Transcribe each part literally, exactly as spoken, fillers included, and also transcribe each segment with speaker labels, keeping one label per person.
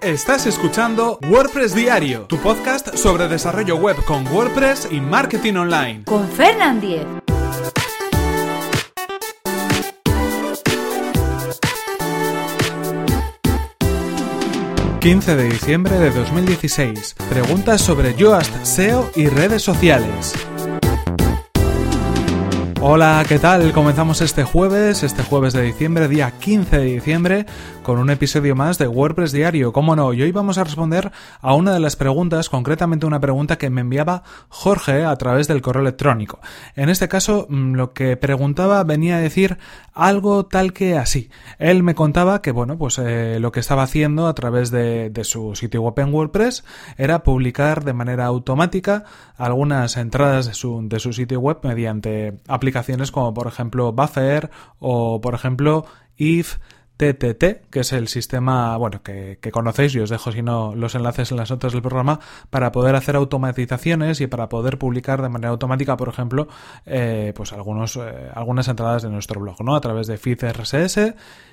Speaker 1: Estás escuchando WordPress Diario, tu podcast sobre desarrollo web con WordPress y marketing online.
Speaker 2: Con Fernand Diez.
Speaker 1: quince de diciembre de dos mil dieciséis. Preguntas sobre Yoast S E O y redes sociales. Hola, ¿qué tal? Comenzamos este jueves, este jueves de diciembre, día quince de diciembre, con un episodio más de WordPress Diario. ¿Cómo no? Y hoy vamos a responder a una de las preguntas, concretamente una pregunta que me enviaba Jorge a través del correo electrónico. En este caso, lo que preguntaba venía a decir algo tal que así. Él me contaba que, bueno, pues eh, lo que estaba haciendo a través de, de su sitio web en WordPress era publicar de manera automática algunas entradas de su, de su sitio web mediante aplicaciones como por ejemplo Buffer o por ejemplo If T T T, que es el sistema, bueno, que, que conocéis, y os dejo si no los enlaces en las notas del programa, para poder hacer automatizaciones y para poder publicar de manera automática, por ejemplo, eh, pues algunos, eh, algunas entradas de nuestro blog, ¿no? A través de feed R S S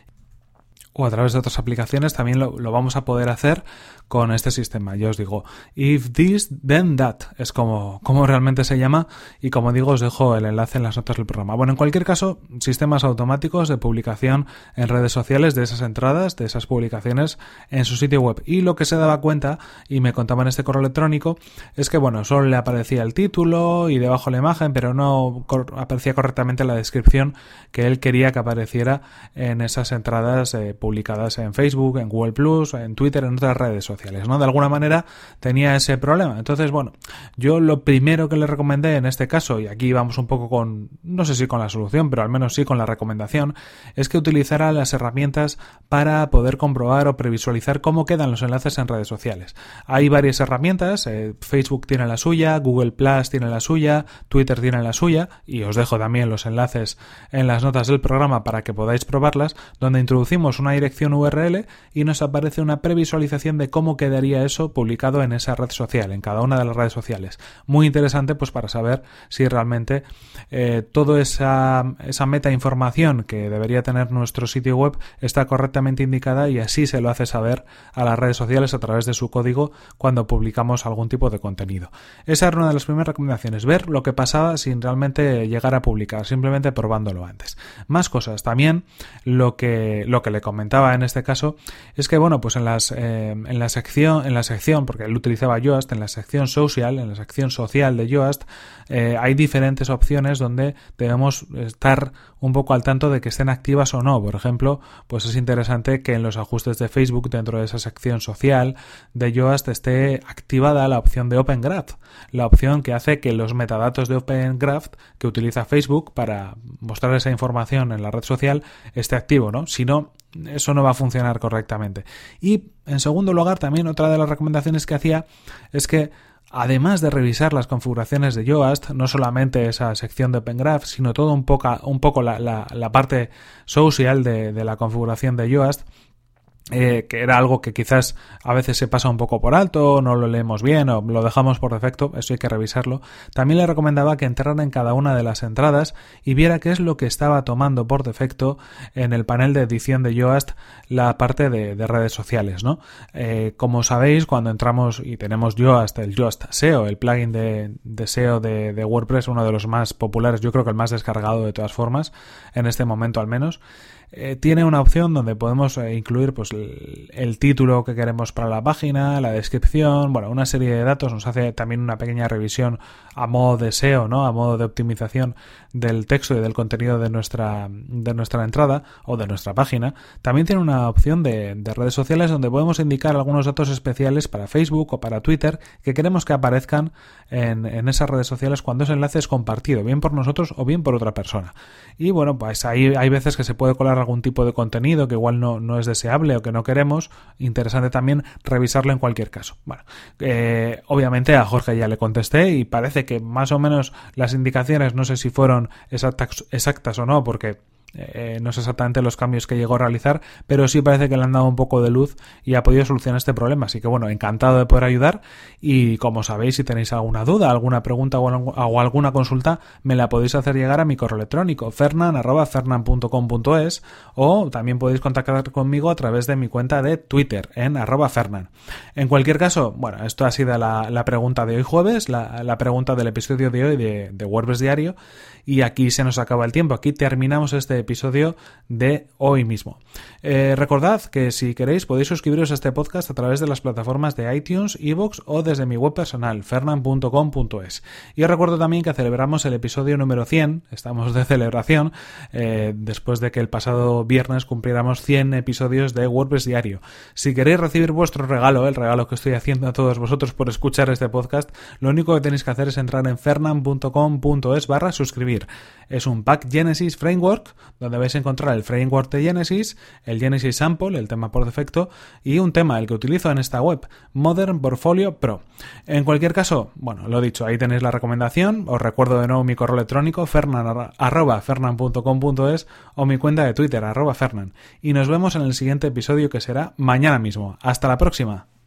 Speaker 1: o a través de otras aplicaciones también lo, lo vamos a poder hacer con este sistema. Ya os digo, if this, then that, es como, como realmente se llama, y como digo, os dejo el enlace en las notas del programa. Bueno, en cualquier caso, sistemas automáticos de publicación en redes sociales de esas entradas, de esas publicaciones en su sitio web. Y lo que se daba cuenta, y me contaba en este correo electrónico, es que, bueno, solo le aparecía el título y debajo la imagen, pero no cor- aparecía correctamente la descripción que él quería que apareciera en esas entradas eh, publicadas en Facebook, en Google plus, en Twitter, en otras redes sociales. ¿no? De alguna manera tenía ese problema. Entonces, bueno, yo lo primero que le recomendé en este caso, y aquí vamos un poco con, no sé si con la solución, pero al menos sí con la recomendación, es que utilizara las herramientas para poder comprobar o previsualizar cómo quedan los enlaces en redes sociales. Hay varias herramientas, eh, Facebook tiene la suya, Google plus tiene la suya, Twitter tiene la suya, y os dejo también los enlaces en las notas del programa para que podáis probarlas, donde introducimos una dirección U R L y nos aparece una previsualización de cómo quedaría eso publicado en esa red social, en cada una de las redes sociales. Muy interesante pues para saber si realmente eh, toda esa, esa meta información que debería tener nuestro sitio web está correctamente indicada, y así se lo hace saber a las redes sociales a través de su código cuando publicamos algún tipo de contenido. Esa era una de las primeras recomendaciones, ver lo que pasaba sin realmente llegar a publicar, simplemente probándolo antes. Más cosas, también lo que, lo que le comentaba en este caso es que, bueno, pues en las eh, en la sección, en la sección, porque él utilizaba Yoast, en la sección social, en la sección social de Yoast, eh, hay diferentes opciones donde debemos estar un poco al tanto de que estén activas o no. Por ejemplo, pues es interesante que en los ajustes de Facebook, dentro de esa sección social de Yoast, esté activada la opción de Open Graph, la opción que hace que los metadatos de Open Graph que utiliza Facebook para mostrar esa información en la red social esté activo, ¿no? Si no, eso no va a funcionar correctamente. Y en segundo lugar, también otra de las recomendaciones que hacía es que, además de revisar las configuraciones de Yoast, no solamente esa sección de Open Graph, sino todo un poco, un poco la, la, la parte social de, de la configuración de Yoast, Eh, que era algo que quizás a veces se pasa un poco por alto, no lo leemos bien o lo dejamos por defecto, eso hay que revisarlo. También le recomendaba que entrara en cada una de las entradas y viera qué es lo que estaba tomando por defecto en el panel de edición de Yoast la parte de, de redes sociales, ¿no? Eh, como sabéis, cuando entramos y tenemos Yoast, el Yoast S E O, el plugin de, de S E O de, de WordPress, uno de los más populares, yo creo que el más descargado de todas formas, en este momento al menos, Eh, tiene una opción donde podemos eh, incluir pues el, el título que queremos para la página, la descripción, bueno, una serie de datos. Nos hace también una pequeña revisión a modo de S E O, ¿no? A modo de optimización del texto y del contenido de nuestra de nuestra entrada o de nuestra página. También tiene una opción de, de redes sociales donde podemos indicar algunos datos especiales para Facebook o para Twitter que queremos que aparezcan en, en esas redes sociales cuando ese enlace es compartido, bien por nosotros o bien por otra persona. Y bueno, pues ahí hay veces que se puede colar algún tipo de contenido que igual no, no es deseable o que no queremos. Interesante también revisarlo en cualquier caso. Bueno, eh, obviamente a Jorge ya le contesté y parece que más o menos las indicaciones, no sé si fueron exactas, exactas o no, porque Eh, no sé exactamente los cambios que llegó a realizar, pero sí parece que le han dado un poco de luz y ha podido solucionar este problema. Así que bueno, encantado de poder ayudar, y como sabéis, si tenéis alguna duda, alguna pregunta o alguna consulta, me la podéis hacer llegar a mi correo electrónico fernan arroba fernan punto com punto es, o también podéis contactar conmigo a través de mi cuenta de Twitter en arroba fernan. En cualquier caso, bueno, esto ha sido la, la pregunta de hoy jueves, la, la pregunta del episodio de hoy de, de WordPress Diario, y aquí se nos acaba el tiempo. Aquí terminamos este episodio de hoy mismo. Eh, recordad que si queréis podéis suscribiros a este podcast a través de las plataformas de iTunes, iVoox o desde mi web personal fernan punto com punto es. Y os recuerdo también que celebramos el episodio número cien, estamos de celebración, eh, después de que el pasado viernes cumpliéramos cien episodios de WordPress Diario. Si queréis recibir vuestro regalo, el regalo que estoy haciendo a todos vosotros por escuchar este podcast, lo único que tenéis que hacer es entrar en fernan punto com punto es barra suscribir. Es un pack Genesis Framework, donde vais a encontrar el framework de Genesis, el Genesis Sample, el tema por defecto, y un tema, el que utilizo en esta web, Modern Portfolio Pro. En cualquier caso, bueno, lo dicho, ahí tenéis la recomendación. Os recuerdo de nuevo mi correo electrónico, fernan arroba fernan punto com punto es, o mi cuenta de Twitter, arroba fernan. Y nos vemos en el siguiente episodio, que será mañana mismo. ¡Hasta la próxima!